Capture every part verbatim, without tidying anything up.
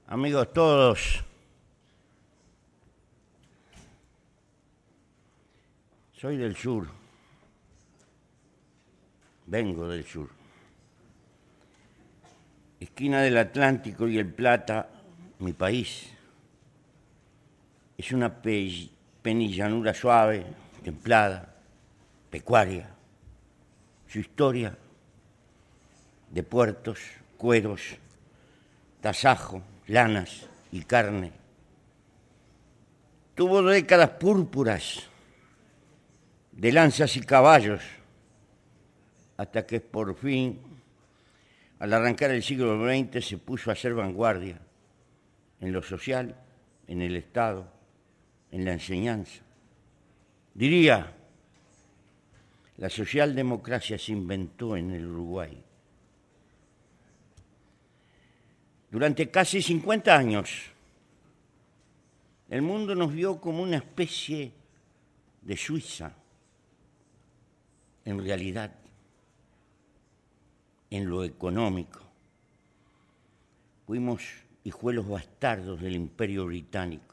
Amigos todos, soy del sur, vengo del sur. Esquina del Atlántico y el Plata, mi país, es una pe- penillanura suave, templada, pecuaria. Su historia de puertos, cueros, tasajo, lanas y carne. Tuvo décadas púrpuras de lanzas y caballos, hasta que por fin, al arrancar el siglo veinte, se puso a hacer vanguardia en lo social, en el Estado, en la enseñanza. Diría, la socialdemocracia se inventó en el Uruguay. Durante casi cincuenta años, el mundo nos vio como una especie de Suiza. En realidad, en lo económico, fuimos hijuelos bastardos del Imperio Británico.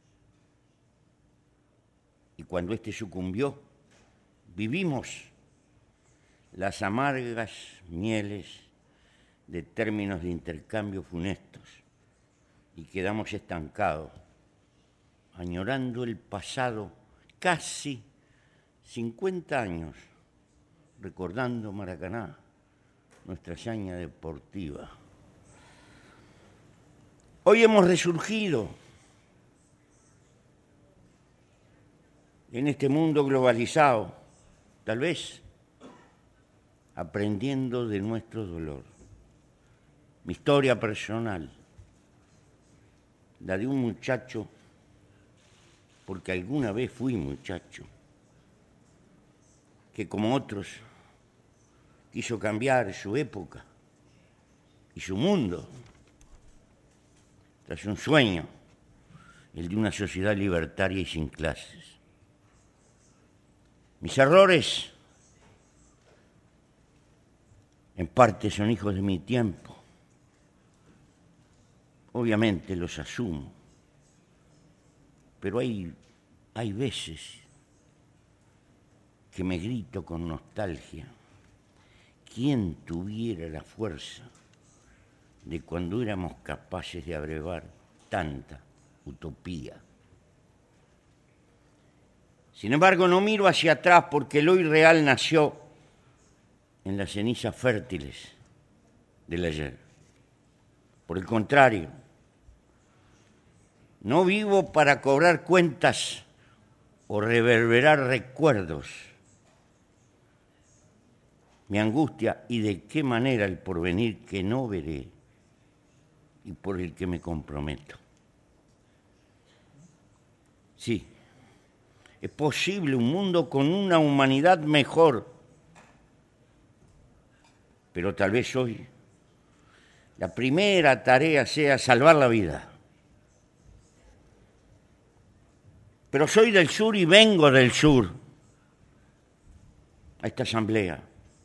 Y cuando éste sucumbió, vivimos las amargas mieles de términos de intercambio funestos y quedamos estancados, añorando el pasado casi cincuenta años, recordando Maracaná, nuestra hazaña deportiva. Hoy hemos resurgido en este mundo globalizado, tal vez aprendiendo de nuestro dolor. Mi historia personal, la de un muchacho, porque alguna vez fui muchacho, que como otros quiso cambiar su época y su mundo tras un sueño, el de una sociedad libertaria y sin clases. Mis errores, en parte, son hijos de mi tiempo. Obviamente los asumo, pero hay, hay veces que me grito con nostalgia. ¿Quién tuviera la fuerza de cuando éramos capaces de abrevar tanta utopía? Sin embargo, no miro hacia atrás porque el hoy real nació en las cenizas fértiles del ayer. Por el contrario, no vivo para cobrar cuentas o reverberar recuerdos. Mi angustia y de qué manera el porvenir que no veré y por el que me comprometo. Sí, es posible un mundo con una humanidad mejor, pero tal vez hoy la primera tarea sea salvar la vida. Pero soy del sur y vengo del sur a esta asamblea.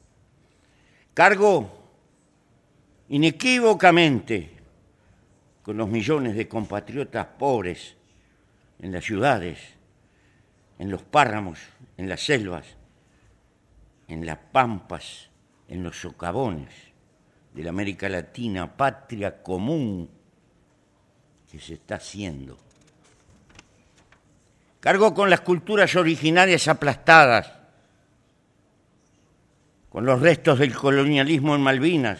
Cargo inequívocamente con los millones de compatriotas pobres en las ciudades, en los páramos, en las selvas, en las pampas, en los socavones de la América Latina, patria común que se está haciendo. Cargo con las culturas originarias aplastadas, con los restos del colonialismo en Malvinas,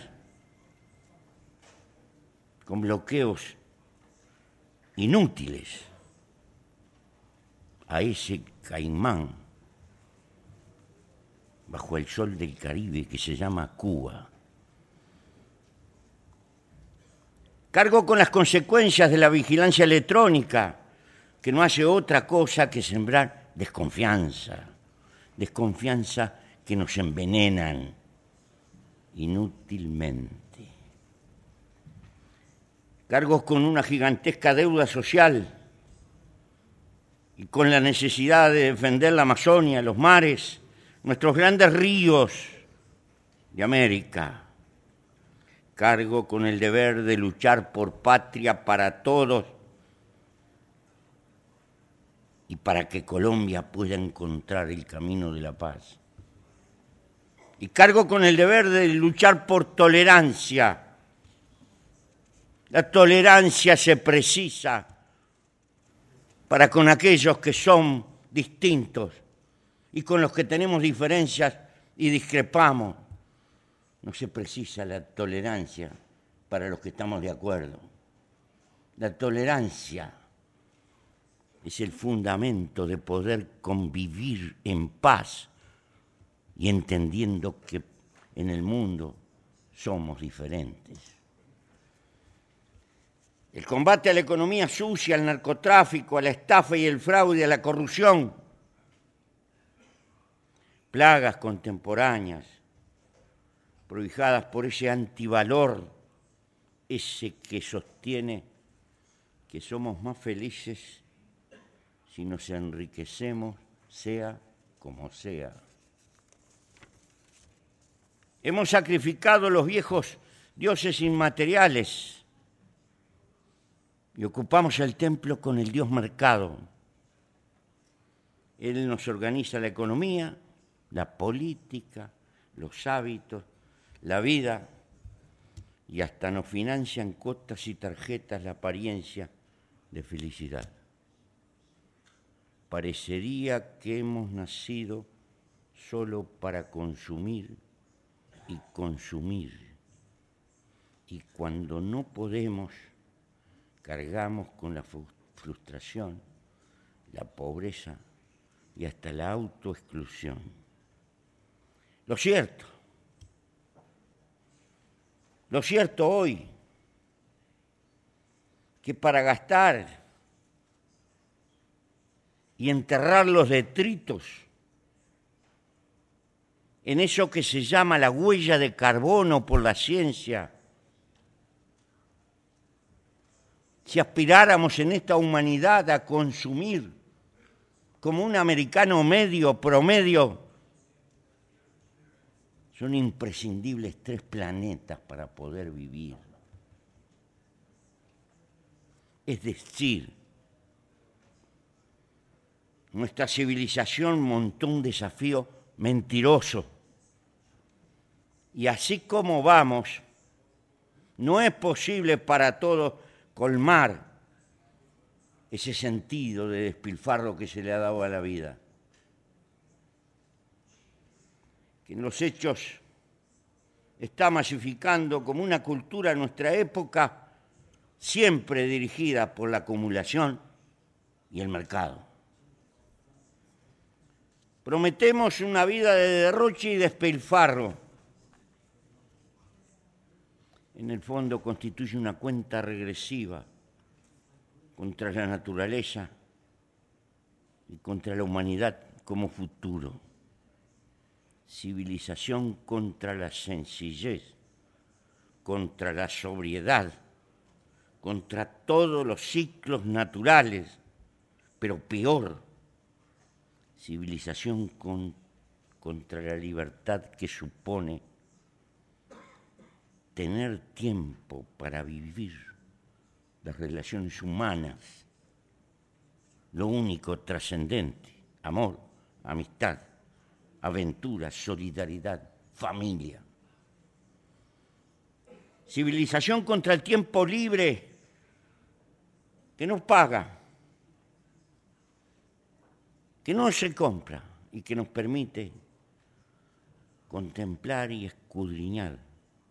con bloqueos inútiles a ese caimán bajo el sol del Caribe que se llama Cuba. Cargo con las consecuencias de la vigilancia electrónica, que no hace otra cosa que sembrar desconfianza, desconfianza que nos envenenan inútilmente. Cargo con una gigantesca deuda social y con la necesidad de defender la Amazonia, los mares, nuestros grandes ríos de América. Cargo con el deber de luchar por patria para todos y para que Colombia pueda encontrar el camino de la paz. Y cargo con el deber de luchar por tolerancia. La tolerancia se precisa para con aquellos que son distintos y con los que tenemos diferencias y discrepamos. No se precisa la tolerancia para los que estamos de acuerdo. La tolerancia es el fundamento de poder convivir en paz y entendiendo que en el mundo somos diferentes. El combate a la economía sucia, al narcotráfico, a la estafa y el fraude, a la corrupción, plagas contemporáneas, prohijadas por ese antivalor, ese que sostiene que somos más felices si nos enriquecemos, sea como sea. Hemos sacrificado los viejos dioses inmateriales y ocupamos el templo con el Dios mercado. Él nos organiza la economía, la política, los hábitos, la vida, y hasta nos financian cuotas y tarjetas la apariencia de felicidad. Parecería que hemos nacido solo para consumir y consumir, y cuando no podemos, cargamos con la frustración, la pobreza y hasta la autoexclusión. Lo cierto, lo cierto hoy, que para gastar y enterrar los detritos en eso que se llama la huella de carbono por la ciencia, si aspiráramos en esta humanidad a consumir como un americano medio, promedio, son imprescindibles tres planetas para poder vivir. Es decir, nuestra civilización montó un desafío mentiroso. Y así como vamos, no es posible para todos colmar ese sentido de despilfarro que se le ha dado a la vida. Que en los hechos está masificando como una cultura en nuestra época siempre dirigida por la acumulación y el mercado. Prometemos una vida de derroche y despilfarro. En el fondo constituye una cuenta regresiva contra la naturaleza y contra la humanidad como futuro. Civilización contra la sencillez, contra la sobriedad, contra todos los ciclos naturales, pero peor, civilización con, contra la libertad que supone tener tiempo para vivir las relaciones humanas, lo único trascendente, amor, amistad, aventura, solidaridad, familia. Civilización contra el tiempo libre que no paga, que no se compra y que nos permite contemplar y escudriñar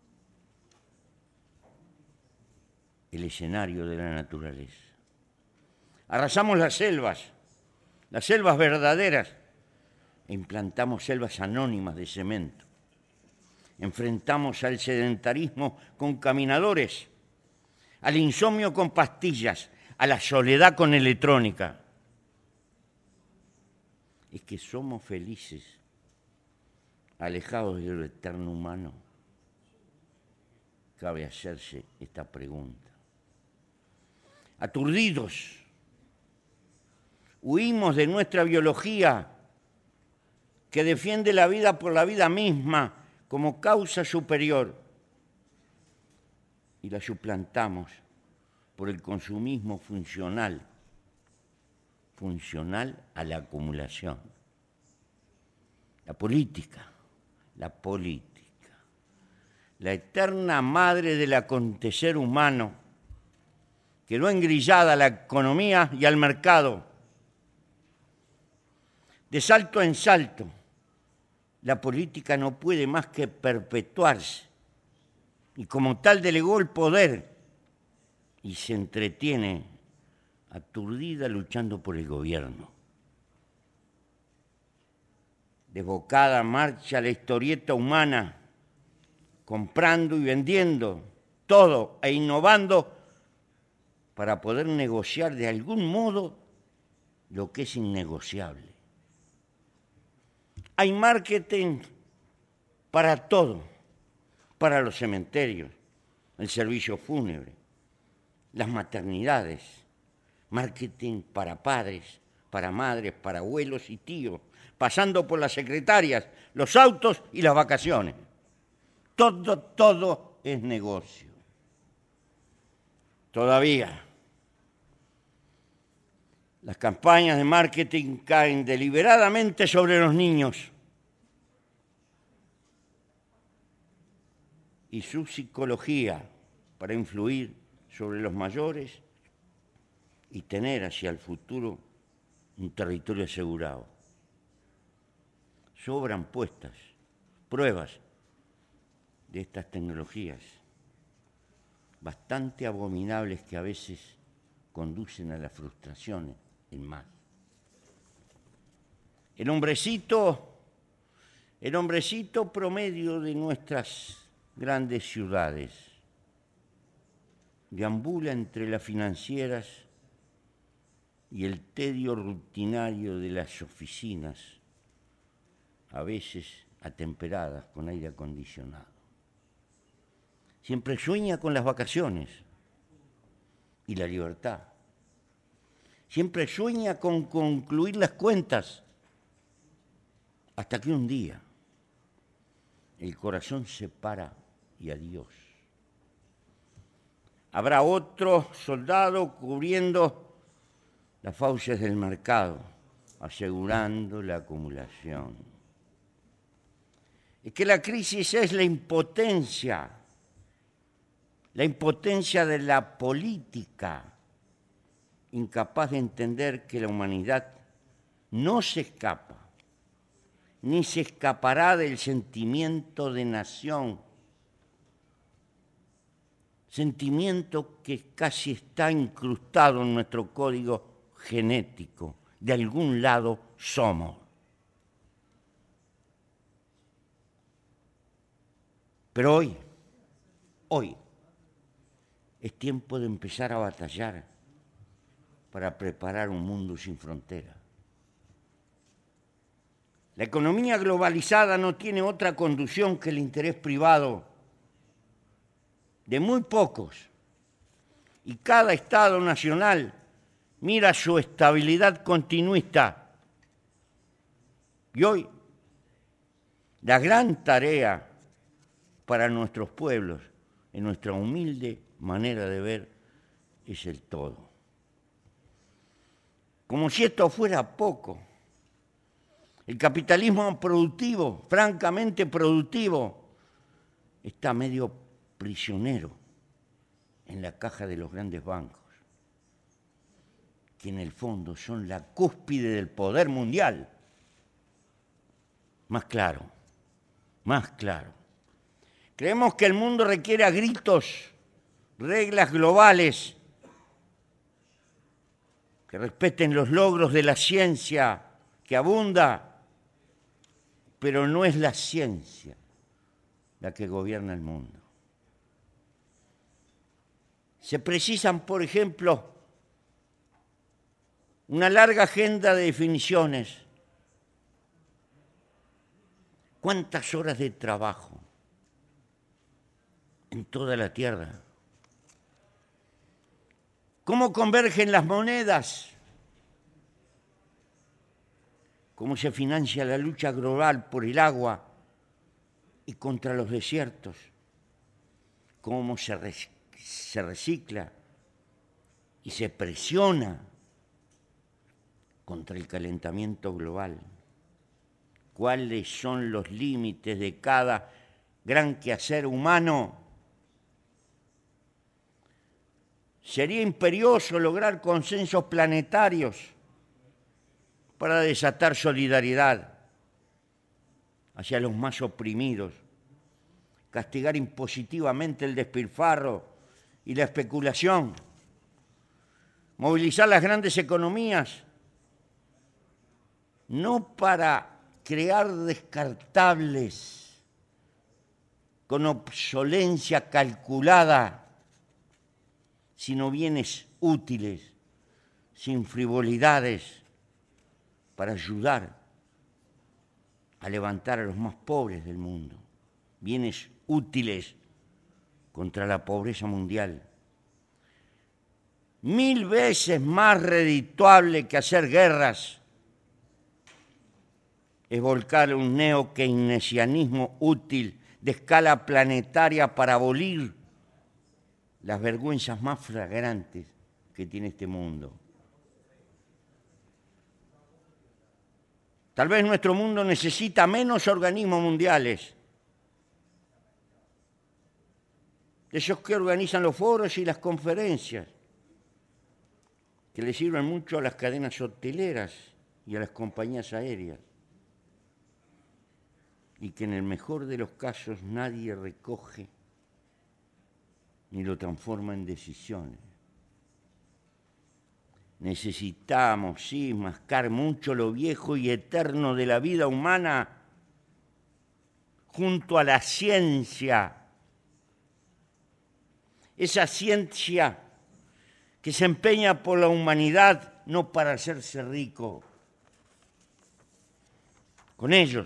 el escenario de la naturaleza. Arrasamos las selvas, las selvas verdaderas, e implantamos selvas anónimas de cemento. Enfrentamos al sedentarismo con caminadores, al insomnio con pastillas, a la soledad con electrónica. Es que somos felices, alejados de lo eterno humano. Cabe hacerse esta pregunta. Aturdidos, huimos de nuestra biología que defiende la vida por la vida misma como causa superior. y la suplantamos por el consumismo funcional, funcional a la acumulación. La política, la política, la eterna madre del acontecer humano, quedó engrillada a la economía y al mercado. De salto en salto, la política no puede más que perpetuarse y como tal delegó el poder y se entretiene aturdida luchando por el gobierno. Desbocada marcha la historieta humana, comprando y vendiendo todo e innovando para poder negociar de algún modo lo que es innegociable. Hay marketing para todo, para los cementerios, el servicio fúnebre, las maternidades, marketing para padres, para madres, para abuelos y tíos, pasando por las secretarias, los autos y las vacaciones. Todo, todo es negocio. Todavía, las campañas de marketing caen deliberadamente sobre los niños y su psicología para influir sobre los mayores y tener hacia el futuro un territorio asegurado. Sobran puestas pruebas de estas tecnologías, bastante abominables que a veces conducen a las frustraciones en más. El hombrecito, el hombrecito promedio de nuestras grandes ciudades deambula entre las financieras y el tedio rutinario de las oficinas, a veces atemperadas con aire acondicionado. Siempre sueña con las vacaciones y la libertad. Siempre sueña con concluir las cuentas, hasta que un día el corazón se para y adiós. Habrá otro soldado cubriendo las fauces del mercado, asegurando la acumulación. Es que la crisis es la impotencia, la impotencia de la política, incapaz de entender que la humanidad no se escapa, ni se escapará del sentimiento de nación, sentimiento que casi está incrustado en nuestro código genético. De algún lado somos. Pero hoy, hoy, es tiempo de empezar a batallar para preparar un mundo sin fronteras. La economía globalizada no tiene otra conducción que el interés privado de muy pocos, y cada Estado nacional mira su estabilidad continuista. Y hoy, la gran tarea para nuestros pueblos, en nuestra humilde manera de ver, es el todo. Como si esto fuera poco, el capitalismo productivo, francamente productivo, está medio prisionero en la caja de los grandes bancos, que en el fondo son la cúspide del poder mundial. Más claro, más claro. Creemos que el mundo requiere a gritos reglas globales que respeten los logros de la ciencia que abunda, pero no es la ciencia la que gobierna el mundo. Se precisan, por ejemplo, una larga agenda de definiciones. ¿Cuántas horas de trabajo en toda la Tierra? ¿Cómo convergen las monedas? ¿Cómo se financia la lucha global por el agua y contra los desiertos? ¿Cómo se, se recicla y se presiona contra el calentamiento global. ¿Cuáles son los límites de cada gran quehacer humano? Sería imperioso lograr consensos planetarios para desatar solidaridad hacia los más oprimidos, castigar impositivamente el despilfarro y la especulación, movilizar las grandes economías, no para crear descartables con obsolencia calculada, sino bienes útiles, sin frivolidades, para ayudar a levantar a los más pobres del mundo, bienes útiles contra la pobreza mundial. Mil veces más redituable que hacer guerras es volcar un neo-keynesianismo útil de escala planetaria para abolir las vergüenzas más flagrantes que tiene este mundo. Tal vez nuestro mundo necesita menos organismos mundiales, de esos que organizan los foros y las conferencias, que le sirven mucho a las cadenas hoteleras y a las compañías aéreas, y que en el mejor de los casos nadie recoge ni lo transforma en decisiones. Necesitamos, sí, mascar mucho lo viejo y eterno de la vida humana junto a la ciencia. Esa ciencia que se empeña por la humanidad no para hacerse rico. Con ellos,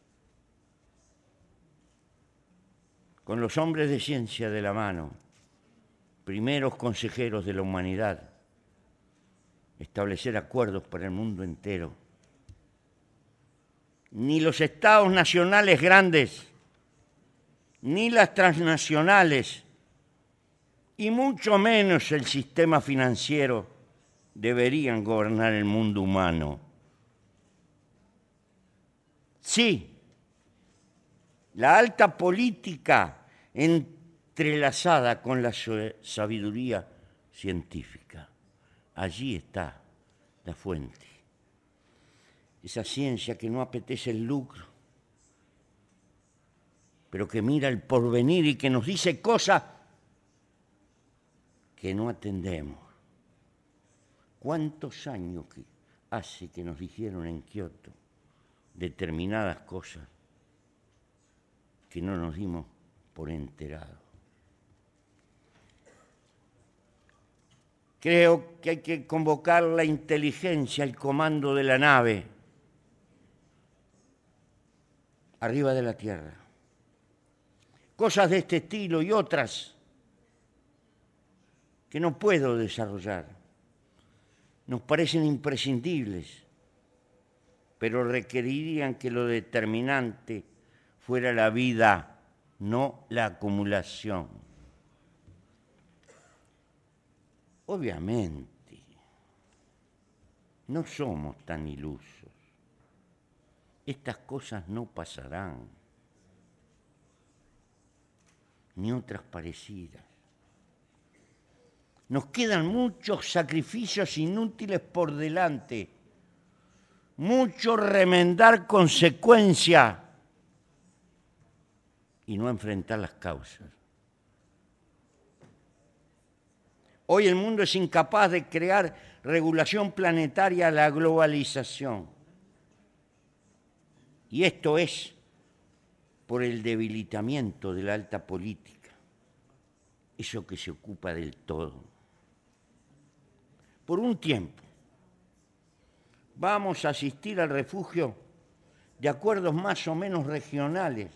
con los hombres de ciencia de la mano, primeros consejeros de la humanidad, establecer acuerdos para el mundo entero. Ni los estados nacionales grandes, ni las transnacionales, y mucho menos el sistema financiero deberían gobernar el mundo humano. Sí, la alta política entrelazada con la sabiduría científica. Allí está la fuente. Esa ciencia que no apetece el lucro, pero que mira el porvenir y que nos dice cosas que no atendemos. ¿Cuántos años que hace que nos dijeron en Kioto determinadas cosas que no nos dimos por enterados? Creo que hay que convocar la inteligencia, el comando de la nave arriba de la Tierra. Cosas de este estilo y otras que no puedo desarrollar. Nos parecen imprescindibles, pero requerirían que lo determinante fuera la vida, no la acumulación. Obviamente, no somos tan ilusos. Estas cosas no pasarán, ni otras parecidas. Nos quedan muchos sacrificios inútiles por delante, mucho remendar consecuencias y no enfrentar las causas. Hoy el mundo es incapaz de crear regulación planetaria a la globalización. Y esto es por el debilitamiento de la alta política, eso que se ocupa del todo. Por un tiempo vamos a asistir al refugio de acuerdos más o menos regionales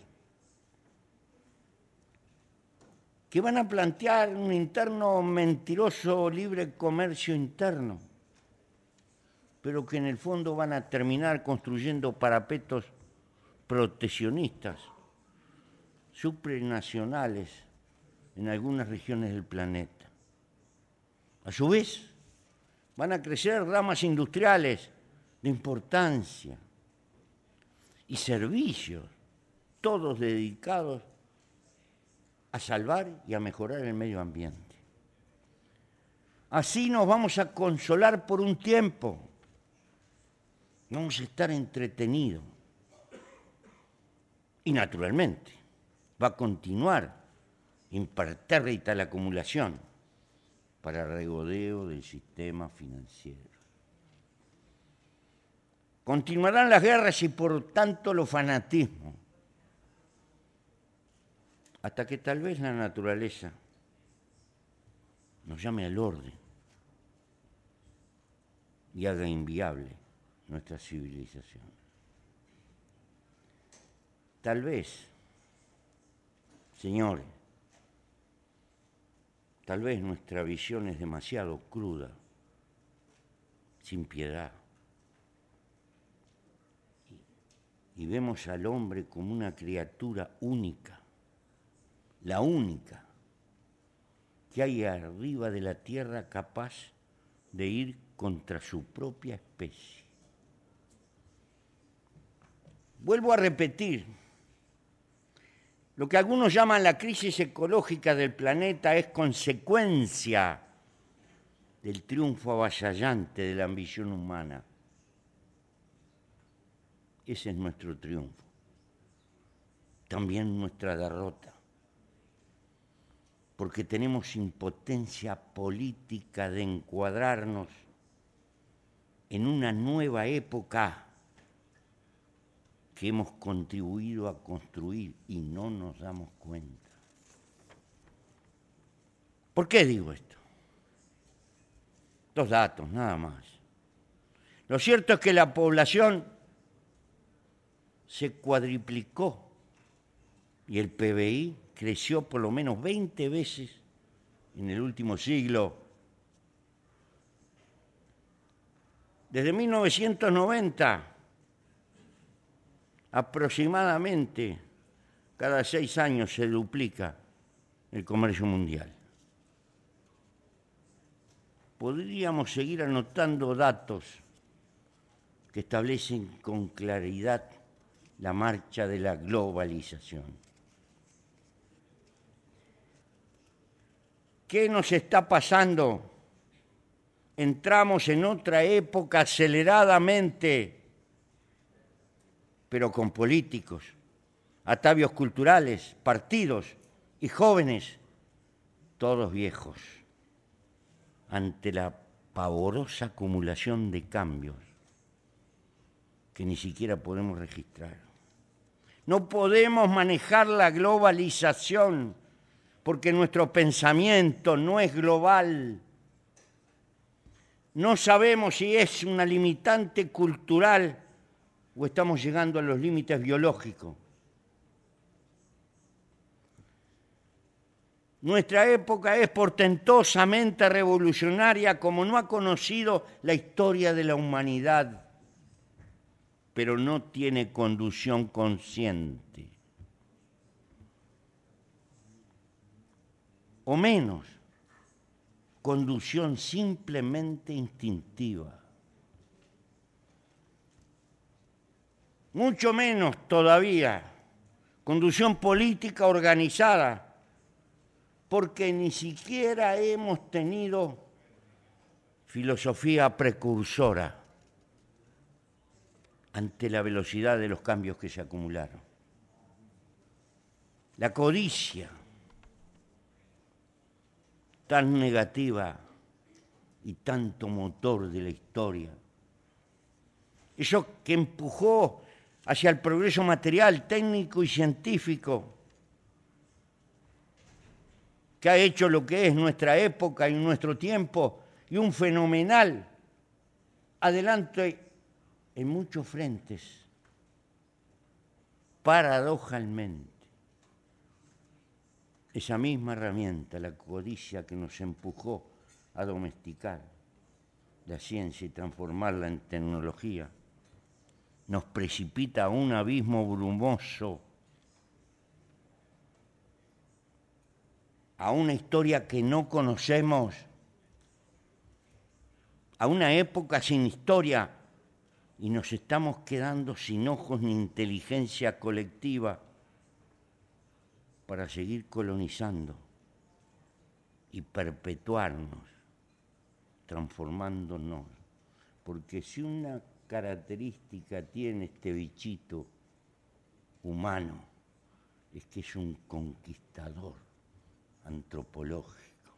que van a plantear un interno mentiroso libre comercio interno, pero que en el fondo van a terminar construyendo parapetos proteccionistas, supranacionales, en algunas regiones del planeta. A su vez, van a crecer ramas industriales de importancia y servicios, todos dedicados a salvar y a mejorar el medio ambiente. Así nos vamos a consolar por un tiempo, vamos a estar entretenidos. Y naturalmente, va a continuar impertérrita la acumulación para regodeo del sistema financiero. Continuarán las guerras y por tanto los fanatismos, hasta que tal vez la naturaleza nos llame al orden y haga inviable nuestra civilización. Tal vez, señores, tal vez nuestra visión es demasiado cruda, sin piedad, y vemos al hombre como una criatura única, la única que hay arriba de la tierra capaz de ir contra su propia especie. Vuelvo a repetir, lo que algunos llaman la crisis ecológica del planeta es consecuencia del triunfo avasallante de la ambición humana. Ese es nuestro triunfo, también nuestra derrota, porque tenemos impotencia política de encuadrarnos en una nueva época que hemos contribuido a construir y no nos damos cuenta. ¿Por qué digo esto? Dos datos, nada más. Lo cierto es que la población se cuadriplicó y el P B I creció por lo menos veinte veces en el último siglo. Desde mil novecientos noventa, aproximadamente cada seis años se duplica el comercio mundial. Podríamos seguir anotando datos que establecen con claridad la marcha de la globalización. ¿Qué nos está pasando? Entramos en otra época aceleradamente, pero con políticos, atavios culturales, partidos y jóvenes, todos viejos, ante la pavorosa acumulación de cambios que ni siquiera podemos registrar. No podemos manejar la globalización porque nuestro pensamiento no es global. No sabemos si es una limitante cultural o estamos llegando a los límites biológicos. Nuestra época es portentosamente revolucionaria como no ha conocido la historia de la humanidad, pero no tiene conducción consciente. O menos, conducción simplemente instintiva. Mucho menos todavía, conducción política organizada, porque ni siquiera hemos tenido filosofía precursora ante la velocidad de los cambios que se acumularon. La codicia, tan negativa y tanto motor de la historia, eso que empujó hacia el progreso material, técnico y científico, que ha hecho lo que es nuestra época y nuestro tiempo, y un fenomenal adelante en muchos frentes. Paradojalmente, esa misma herramienta, la codicia que nos empujó a domesticar la ciencia y transformarla en tecnología, nos precipita a un abismo brumoso, a una historia que no conocemos, a una época sin historia, y nos estamos quedando sin ojos ni inteligencia colectiva para seguir colonizando y perpetuarnos, transformándonos. Porque si una característica tiene este bichito humano, es que es un conquistador antropológico.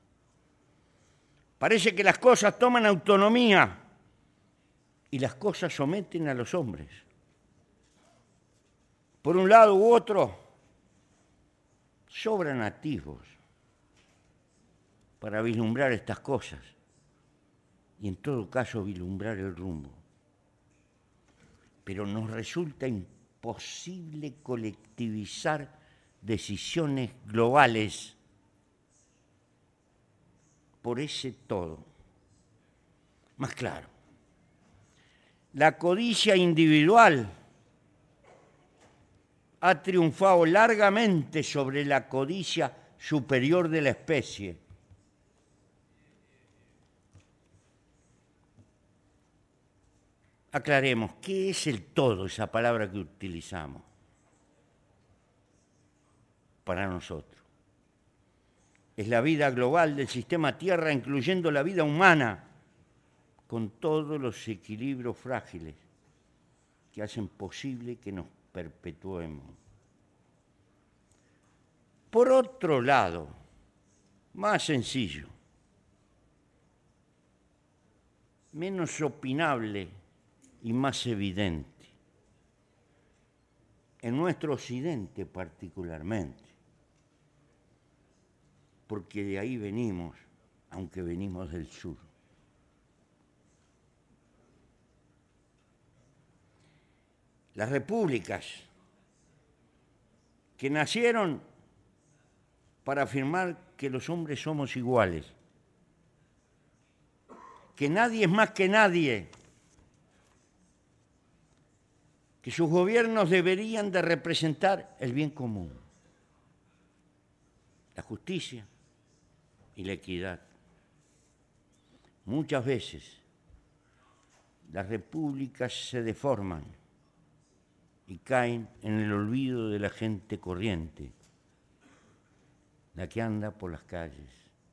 Parece que las cosas toman autonomía y las cosas someten a los hombres. Por un lado u otro, sobran atisbos para vislumbrar estas cosas y en todo caso vislumbrar el rumbo. Pero nos resulta imposible colectivizar decisiones globales por ese todo. Más claro, la codicia individual ha triunfado largamente sobre la codicia superior de la especie. Aclaremos, ¿qué es el todo, esa palabra que utilizamos para nosotros? Es la vida global del sistema Tierra, incluyendo la vida humana, con todos los equilibrios frágiles que hacen posible que nos perpetuemos. Por otro lado, más sencillo, menos opinable y más evidente, en nuestro occidente particularmente, porque de ahí venimos, aunque venimos del sur. Las repúblicas que nacieron para afirmar que los hombres somos iguales, que nadie es más que nadie, que sus gobiernos deberían de representar el bien común, la justicia y la equidad. Muchas veces las repúblicas se deforman y caen en el olvido de la gente corriente, la que anda por las calles,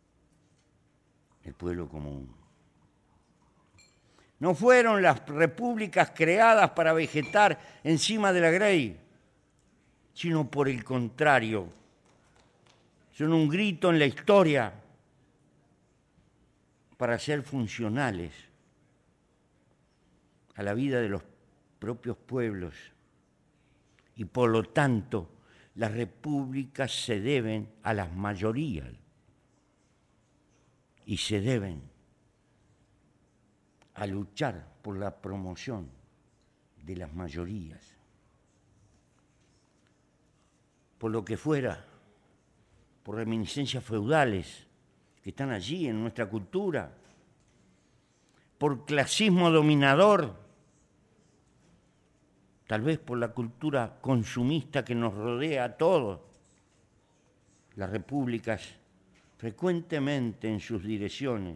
el pueblo común. No fueron las repúblicas creadas para vegetar encima de la grey, sino por el contrario, son un grito en la historia para ser funcionales a la vida de los propios pueblos. Y por lo tanto, las repúblicas se deben a las mayorías y se deben a luchar por la promoción de las mayorías. Por lo que fuera, por reminiscencias feudales que están allí en nuestra cultura, por clasismo dominador, tal vez por la cultura consumista que nos rodea a todos. Las repúblicas frecuentemente en sus direcciones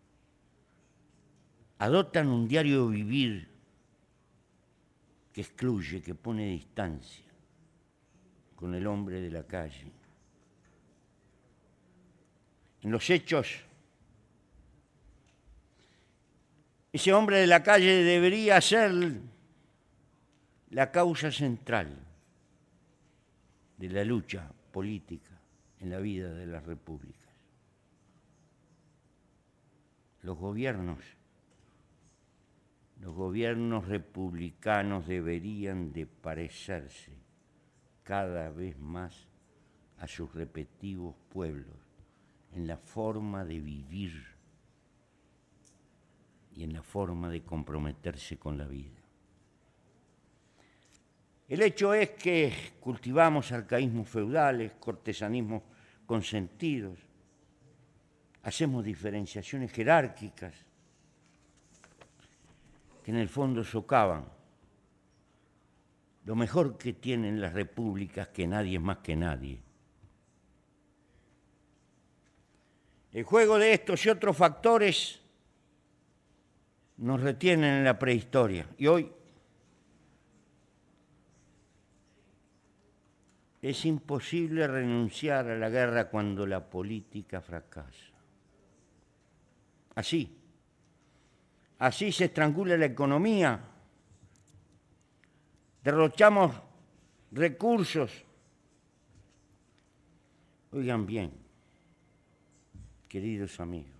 adoptan un diario vivir que excluye, que pone distancia con el hombre de la calle. En los hechos, ese hombre de la calle debería ser la causa central de la lucha política en la vida de las repúblicas. Los gobiernos, los gobiernos republicanos deberían de parecerse cada vez más a sus respectivos pueblos en la forma de vivir y en la forma de comprometerse con la vida. El hecho es que cultivamos arcaísmos feudales, cortesanismos consentidos, hacemos diferenciaciones jerárquicas que en el fondo socavan lo mejor que tienen las repúblicas, que nadie es más que nadie. El juego de estos y otros factores nos retienen en la prehistoria y hoy es imposible renunciar a la guerra cuando la política fracasa. Así, así se estrangula la economía, derrochamos recursos. Oigan bien, queridos amigos,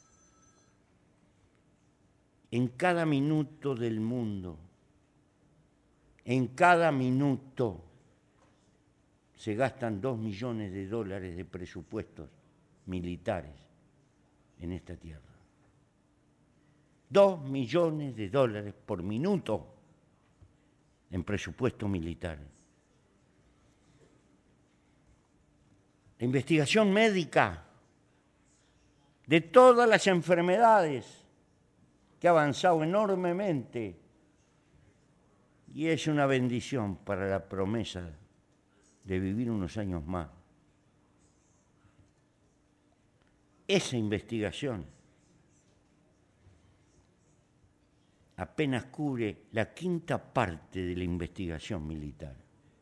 en cada minuto del mundo, en cada minuto se gastan dos millones de dólares de presupuestos militares en esta tierra. Dos millones de dólares por minuto en presupuestos militares. La investigación médica de todas las enfermedades que ha avanzado enormemente y es una bendición para la promesa de vivir unos años más. Esa investigación apenas cubre la quinta parte de la investigación militar.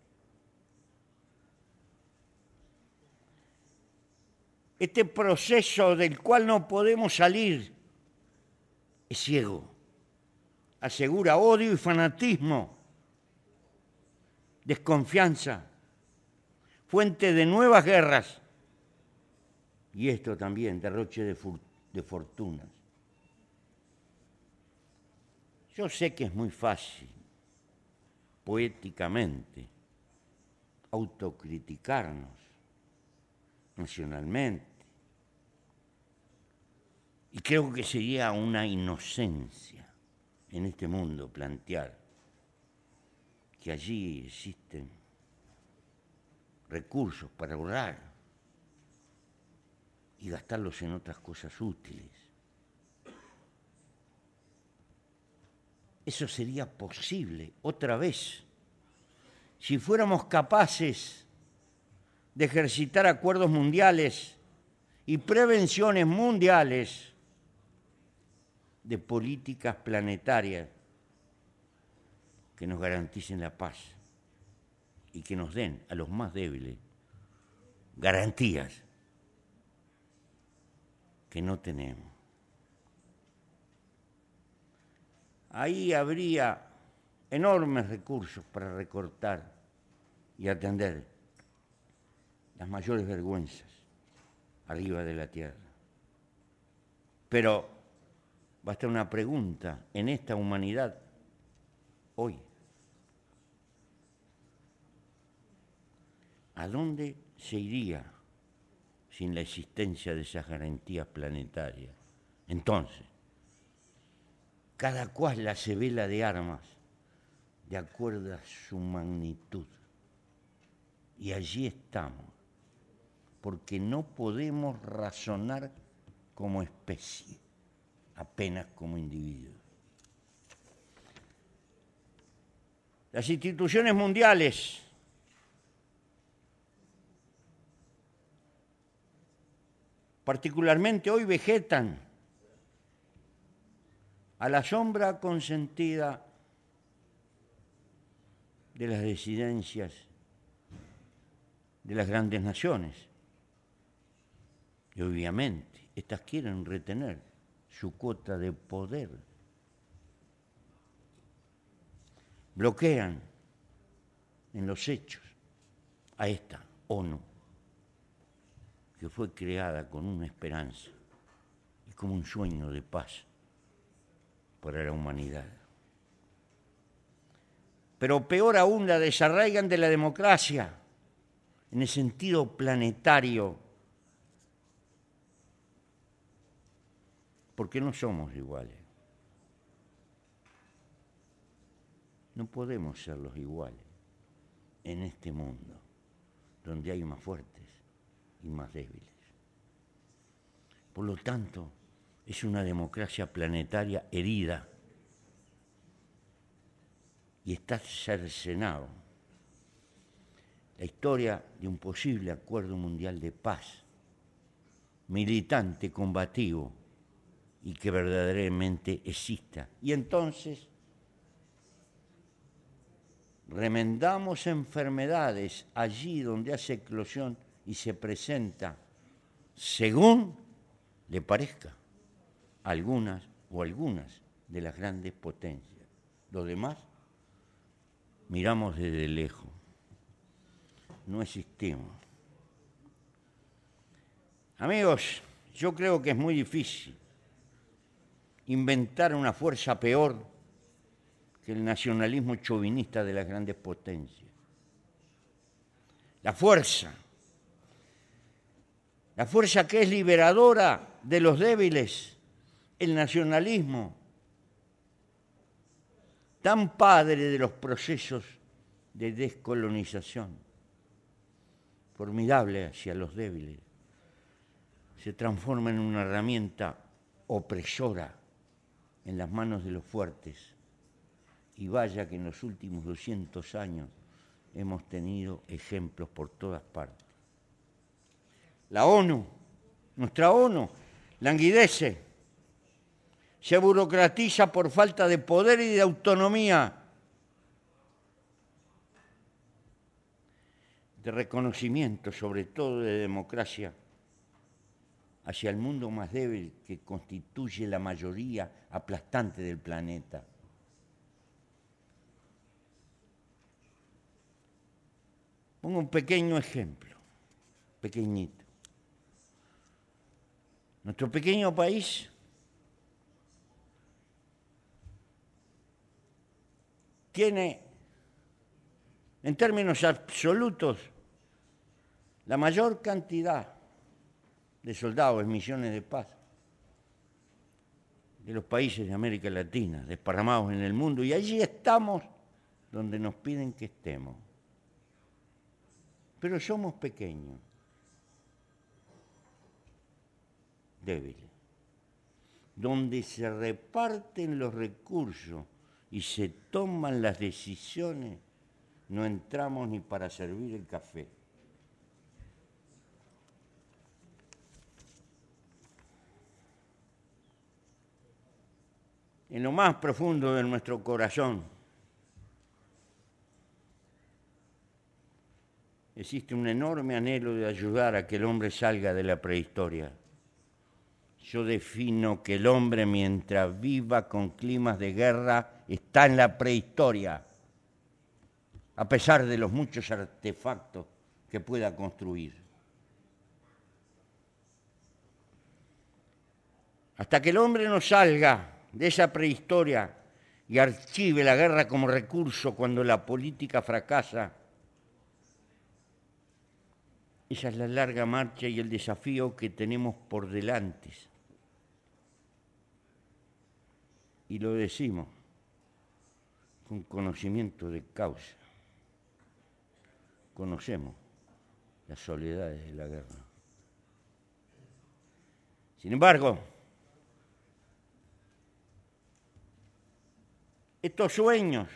Este proceso del cual no podemos salir es ciego, asegura odio y fanatismo, desconfianza, fuente de nuevas guerras y esto también, derroche de, de fortunas. Yo sé que es muy fácil, poéticamente, autocriticarnos nacionalmente. Y creo que sería una inocencia en este mundo plantear que allí existen recursos para ahorrar y gastarlos en otras cosas útiles. Eso sería posible otra vez si fuéramos capaces de ejercitar acuerdos mundiales y prevenciones mundiales de políticas planetarias que nos garanticen la paz y que nos den a los más débiles garantías que no tenemos. Ahí habría enormes recursos para recortar y atender las mayores vergüenzas arriba de la tierra. Pero basta una pregunta en esta humanidad hoy. ¿A dónde se iría sin la existencia de esas garantías planetarias? Entonces, cada cual la se vela de armas de acuerdo a su magnitud. Y allí estamos, porque no podemos razonar como especie, apenas como individuos. Las instituciones mundiales particularmente hoy vegetan a la sombra consentida de las disidencias de las grandes naciones. Y obviamente, estas quieren retener su cuota de poder. Bloquean en los hechos a esta ONU, que fue creada con una esperanza y como un sueño de paz para la humanidad. Pero peor aún, la desarraigan de la democracia en el sentido planetario, porque no somos iguales. No podemos ser los iguales en este mundo donde hay más fuertes y más débiles. Por lo tanto, es una democracia planetaria herida y está cercenado la historia de un posible acuerdo mundial de paz militante, combativo y que verdaderamente exista. Y entonces remendamos enfermedades allí donde hace eclosión y se presenta según le parezca algunas o algunas de las grandes potencias. Lo demás miramos desde lejos, no existimos. Amigos, yo creo que es muy difícil inventar una fuerza peor que el nacionalismo chauvinista de las grandes potencias. La fuerza, la fuerza que es liberadora de los débiles, el nacionalismo, tan padre de los procesos de descolonización, formidable hacia los débiles, se transforma en una herramienta opresora en las manos de los fuertes. Y vaya que en los últimos doscientos años hemos tenido ejemplos por todas partes. La ONU, nuestra ONU, languidece, se burocratiza por falta de poder y de autonomía, de reconocimiento, sobre todo de democracia, hacia el mundo más débil que constituye la mayoría aplastante del planeta. Pongo un pequeño ejemplo, pequeñito. Nuestro pequeño país tiene, en términos absolutos, la mayor cantidad de soldados en misiones de paz de los países de América Latina, desparramados en el mundo, y allí estamos donde nos piden que estemos. Pero somos pequeños, débiles, donde se reparten los recursos y se toman las decisiones, no entramos ni para servir el café. En lo más profundo de nuestro corazón existe un enorme anhelo de ayudar a que el hombre salga de la prehistoria. Yo defino que el hombre, mientras viva con climas de guerra, está en la prehistoria, a pesar de los muchos artefactos que pueda construir. Hasta que el hombre no salga de esa prehistoria y archive la guerra como recurso cuando la política fracasa, esa es la larga marcha y el desafío que tenemos por delante. Y lo decimos con conocimiento de causa. Conocemos las soledades de la guerra. Sin embargo, estos sueños,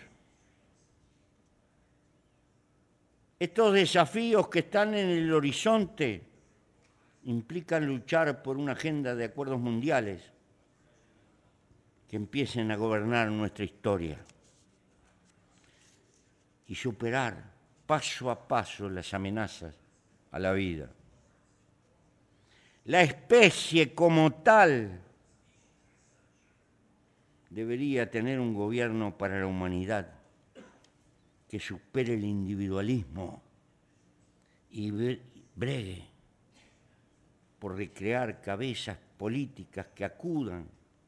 estos desafíos que están en el horizonte implican luchar por una agenda de acuerdos mundiales que empiecen a gobernar nuestra historia y superar paso a paso las amenazas a la vida. La especie como tal debería tener un gobierno para la humanidad que supere el individualismo y bregue por recrear cabezas políticas que acudan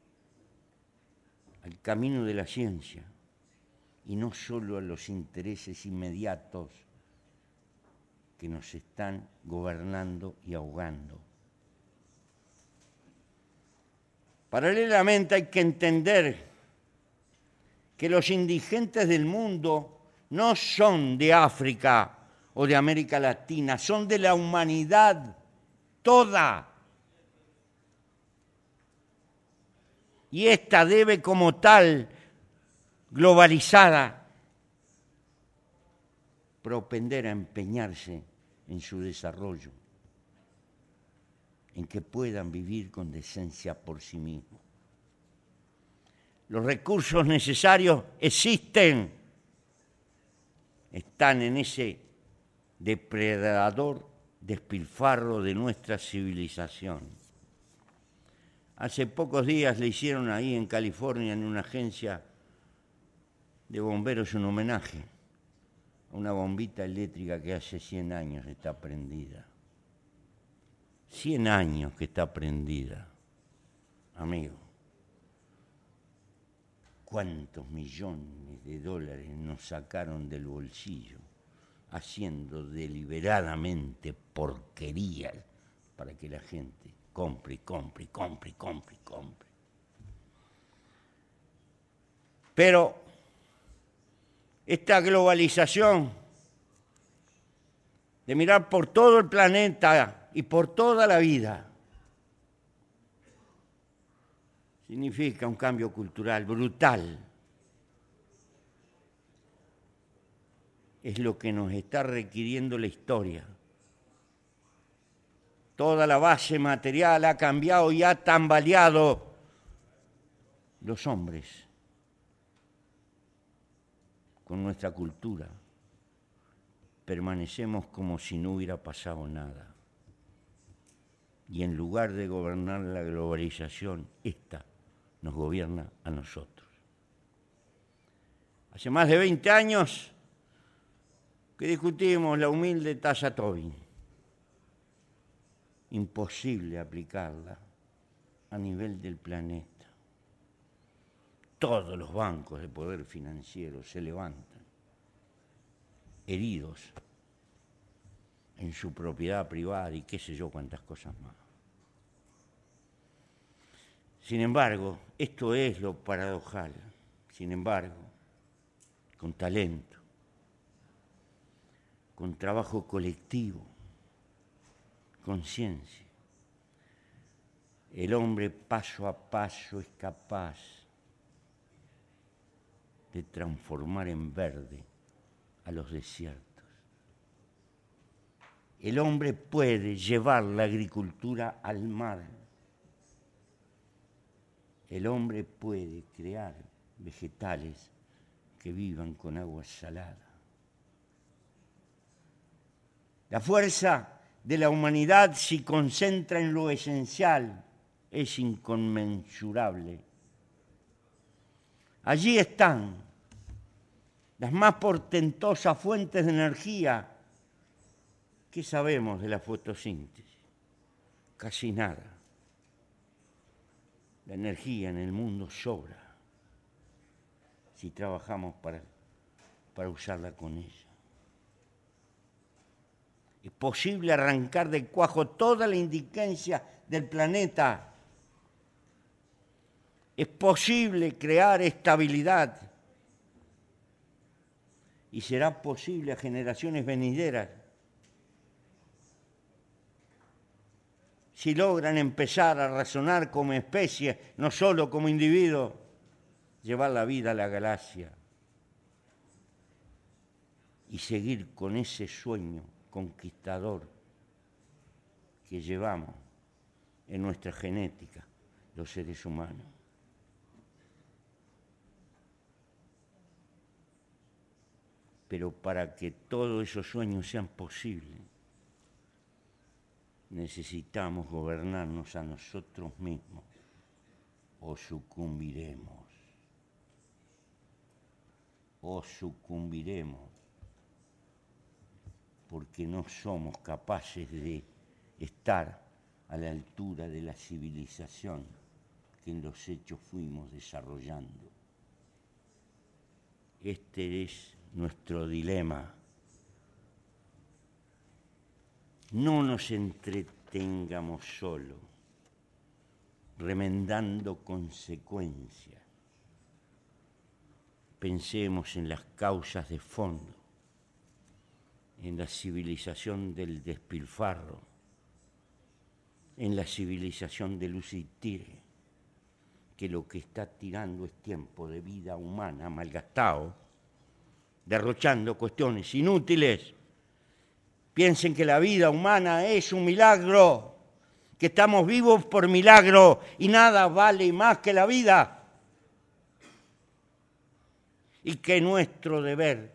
al camino de la ciencia y no solo a los intereses inmediatos que nos están gobernando y ahogando. Paralelamente hay que entender que los indigentes del mundo no son de África o de América Latina, son de la humanidad toda. Y esta debe como tal, globalizada, propender a empeñarse en su desarrollo. en que puedan vivir con decencia por sí mismos. Los recursos necesarios existen, están en ese depredador despilfarro de nuestra civilización. Hace pocos días le hicieron ahí en California, en una agencia de bomberos, un homenaje a una bombita eléctrica que hace cien años está prendida. cien años que está prendida, amigo. ¿Cuántos millones de dólares nos sacaron del bolsillo haciendo deliberadamente porquerías para que la gente compre, compre, compre, compre, compre? Pero esta globalización de mirar por todo el planeta y por toda la vida significa un cambio cultural brutal. Es lo que nos está requiriendo la historia. Toda la base material ha cambiado y ha tambaleado. Los hombres, con nuestra cultura, permanecemos como si no hubiera pasado nada. Y en lugar de gobernar la globalización, esta nos gobierna a nosotros. Hace más de veinte años que discutimos la humilde tasa Tobin. Imposible aplicarla a nivel del planeta. Todos los bancos de poder financiero se levantan, heridos en su propiedad privada y qué sé yo cuántas cosas más. Sin embargo, esto es lo paradojal. Sin embargo, con talento, con trabajo colectivo, con ciencia, el hombre paso a paso es capaz de transformar en verde a los desiertos. El hombre puede llevar la agricultura al mar. El hombre puede crear vegetales que vivan con agua salada. La fuerza de la humanidad se concentra en lo esencial, es inconmensurable. Allí están las más portentosas fuentes de energía. ¿Qué sabemos de la fotosíntesis? Casi nada. La energía en el mundo sobra si trabajamos para, para usarla con ella. Es posible arrancar del cuajo toda la indigencia del planeta. Es posible crear estabilidad. Y será posible a generaciones venideras si logran empezar a razonar como especie, no solo como individuo, llevar la vida a la galaxia y seguir con ese sueño conquistador que llevamos en nuestra genética los seres humanos. Pero para que todos esos sueños sean posibles, necesitamos gobernarnos a nosotros mismos o sucumbiremos. O sucumbiremos porque no somos capaces de estar a la altura de la civilización que en los hechos fuimos desarrollando. Este es nuestro dilema. No nos entretengamos solo, remendando consecuencias. Pensemos en las causas de fondo, en la civilización del despilfarro, en la civilización del uso y tire, que lo que está tirando es tiempo de vida humana malgastado, derrochando cuestiones inútiles. Piensen que la vida humana es un milagro que estamos vivos por milagro y nada vale más que la vida, y que nuestro deber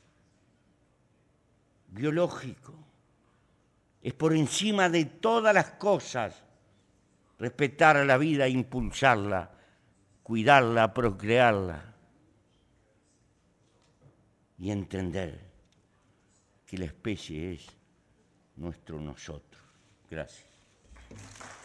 biológico es por encima de todas las cosas respetar a la vida, impulsarla, cuidarla, procrearla y entender que la especie es nuestro nosotros. Gracias.